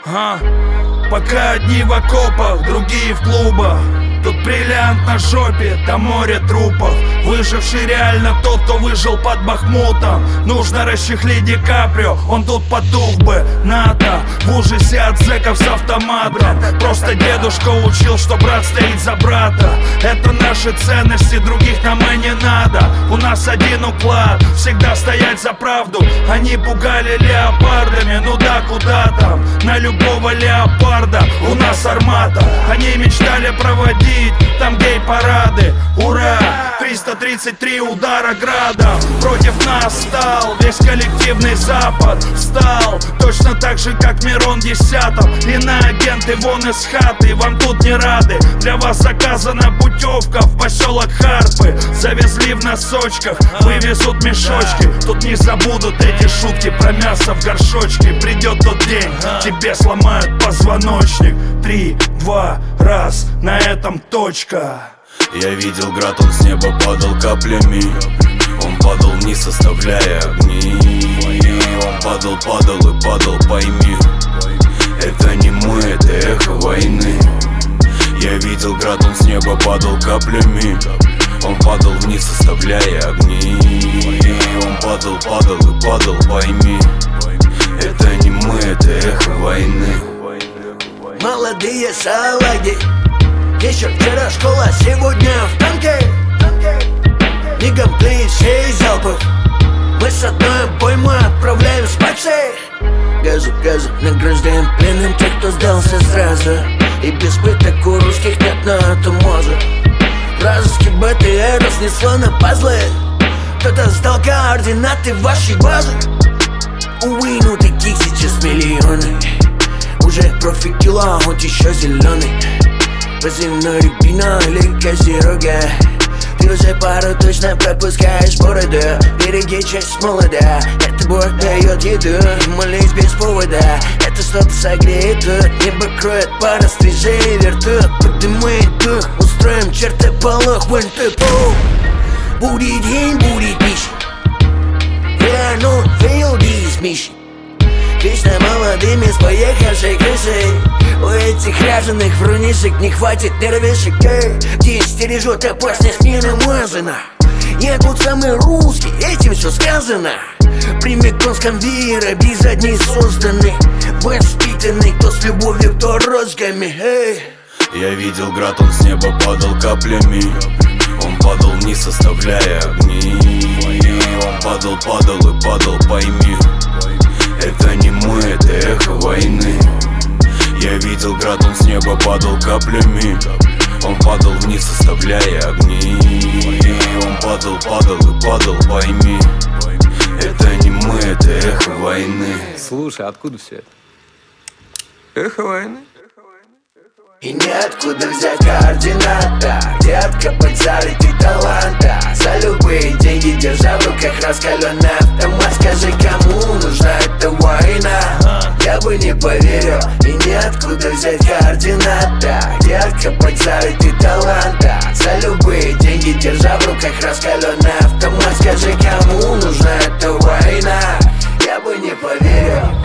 Пока одни в окопах, другие в клубах. Тут бриллиант на жопе, там море трупов. Выживший реально тот, кто выжил под Бахмутом. Нужно расчехлить Ди Каприо, он тут потух бы. НАТО в ужасе от зэков с автоматом. Просто дедушка учил, что брат стоит за брата. Это наши ценности, других нам и не надо. У нас один уклад, всегда стоять за правду. Они пугали леопардами, ну да, куда там. На любого леопарда у нас армата. Они мечтали проводить там гей-парады. Ура! 333 удара градом. Против нас стал весь коллективный Запад. Встал точно так же, как Мирон 10-м. Иноагенты вон из хаты, вам тут не рады. Для вас заказана путевка в поселок Харпы. Завезли в носочках, вывезут мешочки. Тут не забудут эти шутки про мясо в горшочке. Придет тот день, тебе сломают позвоночник. 3, 2, раз, на этом точка. Я видел град, он с неба падал каплями. Он падал вниз, оставляя огни. Он падал, падал и падал, пойми. Это не мы, это эхо войны. Я видел град, он с неба падал каплями. Он падал вниз, оставляя огни. Он падал, падал и падал, пойми. Это не мы, это эхо войны. Молодые салаги, еще вчера школа, сегодня в танке. Мигом плеет 6 залпов. Мы с одной обоймы отправляем спать всех. Газу, газу, награждаем пленным тех, кто сдался сразу. И без пыток у русских нет, но это может. Вражеский БТР разнесло на пазлы. Кто-то сдал координаты вашей базы. Увы, ну таких сейчас миллионы. Уже профикила, он еще зеленый. Позывной Рябина или Козерога. Ты уже пару точно пропускаешь бороду. Береги честь молода. Это Бог дает еду. Молись без повода. Это что-то согреет тут. Небо кроет пара стрижей вертут. Поднимает дух. Устроим чертополох. When ты пух. Будет день, будет нищий. Yeah, I know fail these missions. Вечно молодыми с поехавшей крышей. У этих ряженых врунишек не хватит нервишек. Где стережет опасность не намазана. Я тут самый русский, этим все сказано. Прямиком с конвейера, без одни созданы. Воспитанный, кто с любовью, кто розгами. Я видел град, он с неба падал каплями. Он падал вниз, оставляя огни. Он падал, падал и падал, пойми. Это не мы, это эхо войны. Я видел град, он с неба падал каплями. Он падал вниз, оставляя огни. Он падал, падал и падал, пойми. Это не мы, это эхо войны. Слушай, откуда все это? Эхо войны. И неоткуда взять координата. Где откопать зарыты таланта. За любые деньги, держа в руках раскаленный автомат. Скажи, кому нужна эта война? Я бы не поверил. И неоткуда взять координата. Где откопать зарыты таланта. За любые деньги, держа в руках раскаленный автомат. Скажи, кому нужна эта война? Я бы не поверил.